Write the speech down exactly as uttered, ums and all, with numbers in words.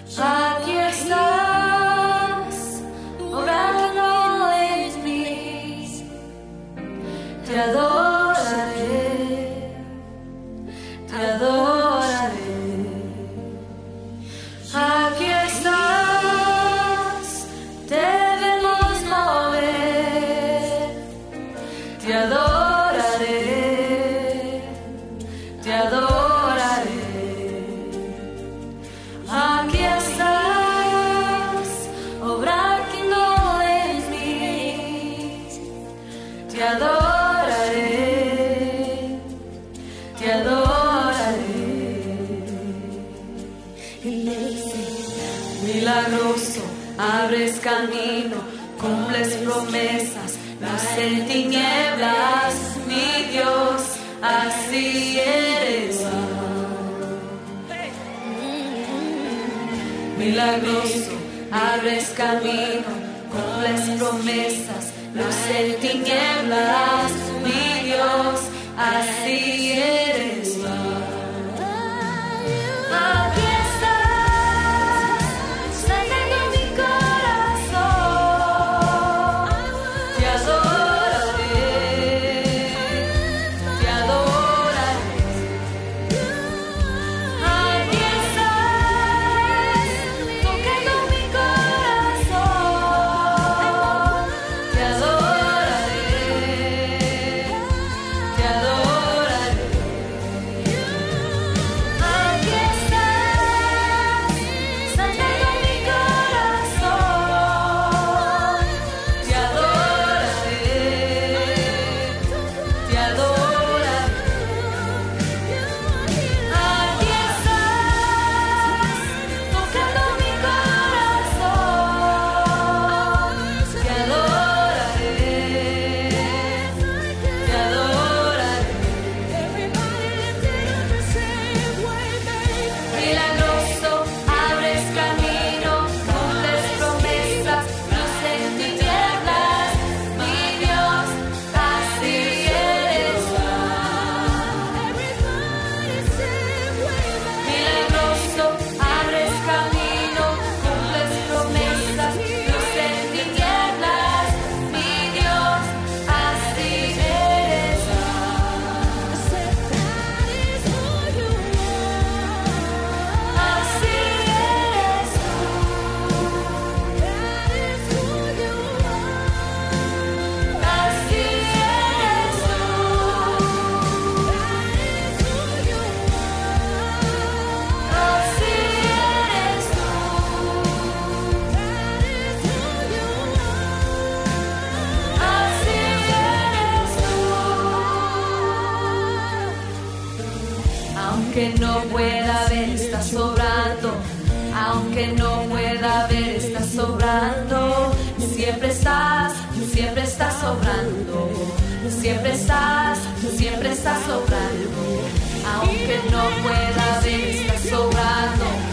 Aquí estás, obrando en mí. Te adoraré, te adoraré. Aquí estás, debemos mover. Te adoraré, te adoraré. Aquí estás, obrando en mí. Te adoraré, te adoraré. Milagroso, abres camino, cumples promesas, luz en tinieblas, mi Dios, así eres. Milagroso, abres camino, cumples promesas, luz en tinieblas, mi Dios, así eres. Aquí estás, sanando mi corazón. Te adoraré, te adoraré. Aquí estás, tocando mi corazón. Te adoraré, te adoraré. Aquí estás, sanando mi corazón. Te adoraré, te adoraré. Aquí estás, tocando mi corazón. Te adoraré, te adoraré. Milagroso, abres camino, cumples promesas, luz en tinieblas, mi Dios, así eres. Milagroso, abres camino, cumples promesas, luz en tinieblas, mi Dios, así eres. Así eres tú. Así eres tú. Así eres tú. Así eres tú. Aunque no pueda ver, estás sobrando. Aunque no pueda ver, estás sobrando. Siempre estás, siempre estás sobrando. Siempre estás, siempre estás sobrando. Aunque no pueda ver, estás sobrando.